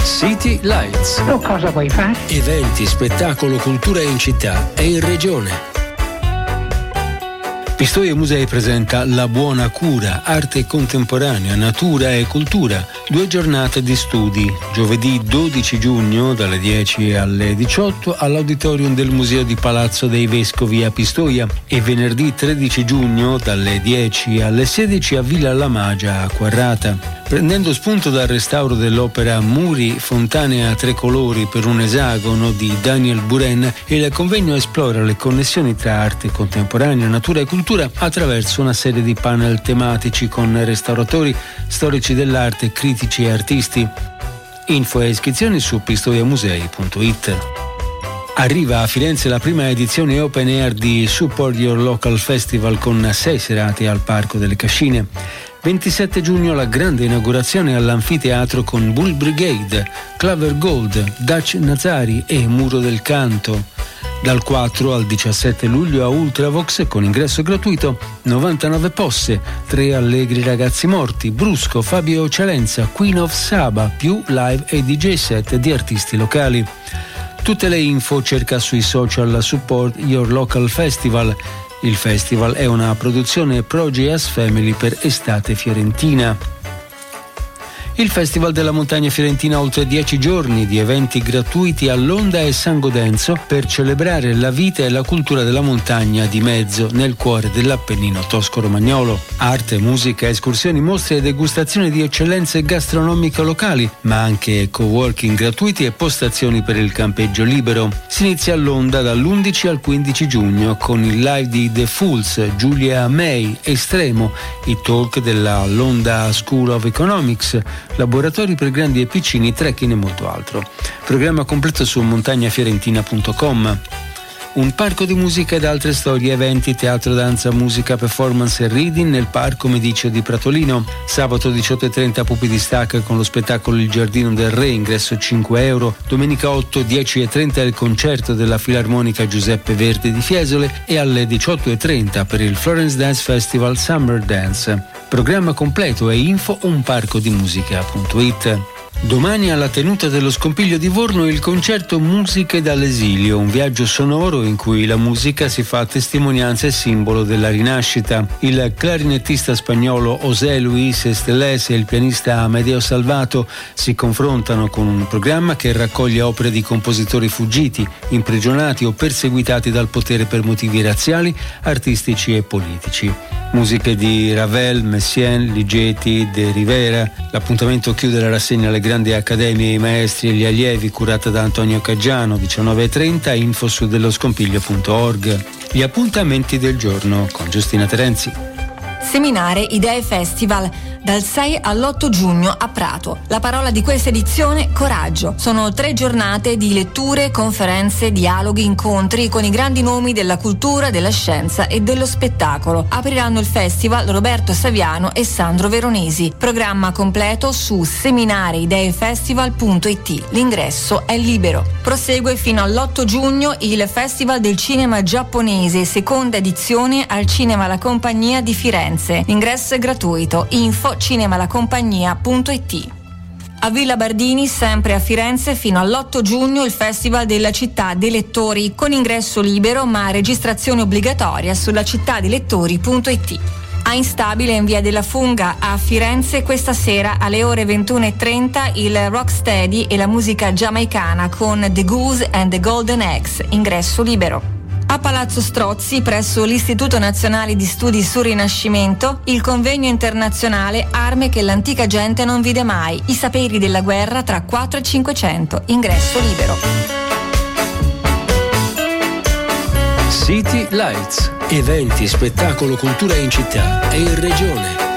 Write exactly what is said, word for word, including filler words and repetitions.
City Lights. Tu cosa vuoi fare? Eventi, spettacolo, cultura in città e in regione. Pistoia Musei presenta La Buona Cura, arte contemporanea, natura e cultura. Due giornate di studi, giovedì dodici giugno dalle dieci alle diciotto all'auditorium del Museo di Palazzo dei Vescovi a Pistoia e venerdì tredici giugno dalle dieci alle sedici a Villa La Magia a Quarrata. Prendendo spunto dal restauro dell'opera Muri, fontane a tre colori per un esagono di Daniel Buren, il convegno esplora le connessioni tra arte contemporanea, natura e cultura attraverso una serie di panel tematici con restauratori, storici dell'arte, critici e artisti. Info e iscrizioni su pistoiamusei punto it. Arriva a Firenze la prima edizione open air di Support Your Local Festival con sei serate al Parco delle Cascine. ventisette giugno la grande inaugurazione all'anfiteatro con Bull Brigade, Claver Gold, Dutch Nazari e Muro del Canto. Dal quattro al diciassette luglio a Ultravox con ingresso gratuito, novantanove posse, tre allegri ragazzi morti, Brusco, Fabio Cialenza, Queen of Saba, più live e D J set di artisti locali. Tutte le info cerca sui social Support Your Local Festival. Il festival è una produzione Progeas Family per Estate Fiorentina. Il Festival della Montagna Fiorentina, oltre dieci giorni di eventi gratuiti a Londra e San Godenzo per celebrare la vita e la cultura della montagna di mezzo nel cuore dell'Appennino tosco-romagnolo. Arte, musica, escursioni, mostre e degustazioni di eccellenze gastronomiche locali, ma anche coworking gratuiti e postazioni per il campeggio libero. Si inizia a Londra dall'undici al quindici giugno con il live di The Fools, Giulia May, Estremo, i talk della Londra School of Economics, laboratori per grandi e piccini, trekking e molto altro. Programma completo su montagna-fiorentina punto com. Un parco di musica ed altre storie, eventi, teatro, danza, musica, performance e reading nel Parco Mediceo di Pratolino. Sabato diciotto e trenta Pupi di Stacca con lo spettacolo Il Giardino del Re, ingresso cinque euro. Domenica otto, dieci e trenta il concerto della Filarmonica Giuseppe Verdi di Fiesole e alle diciotto e trenta per il Florence Dance Festival Summer Dance. Programma completo e info unparcodimusica punto it. Domani alla tenuta dello Scompiglio di Vorno il concerto Musiche dall'esilio, un viaggio sonoro in cui la musica si fa testimonianza e simbolo della rinascita. Il clarinettista spagnolo José Luis Estelés e il pianista Amedeo Salvato si confrontano con un programma che raccoglie opere di compositori fuggiti, imprigionati o perseguitati dal potere per motivi razziali, artistici e politici. Musiche di Ravel, Messiaen, Ligeti, De Rivera. L'appuntamento chiude la rassegna alle grandi accademie, i maestri e gli allievi, curata da Antonio Caggiano, diciannove e trenta, info su delloscompiglio punto org. Gli appuntamenti del giorno con Giustina Terenzi. Seminare Idee Festival dal sei all'otto giugno a Prato. La parola di questa edizione: coraggio. Sono tre giornate di letture, conferenze, dialoghi, incontri con i grandi nomi della cultura, della scienza e dello spettacolo. Apriranno il festival Roberto Saviano e Sandro Veronesi. Programma completo su seminare idee festival punto it. L'ingresso è libero. Prosegue fino all'otto giugno il Festival del Cinema Giapponese, seconda edizione al Cinema La Compagnia di Firenze. L'ingresso è gratuito. Info cinemalacompagnia punto it. A Villa Bardini, sempre a Firenze, fino all'otto giugno il Festival della Città dei Lettori, con ingresso libero ma registrazione obbligatoria sulla città dei lettori punto it. A Instabile, in via della Funga a Firenze, questa sera alle ore ventuno e trenta il Rocksteady e la musica giamaicana con The Goose and the Golden Eggs, ingresso libero. A Palazzo Strozzi, presso l'Istituto Nazionale di Studi sul Rinascimento, il convegno internazionale Arme che l'antica gente non vide mai, i saperi della guerra tra quattro e cinquecento, ingresso libero. City Lights, eventi, spettacolo, cultura in città e in regione.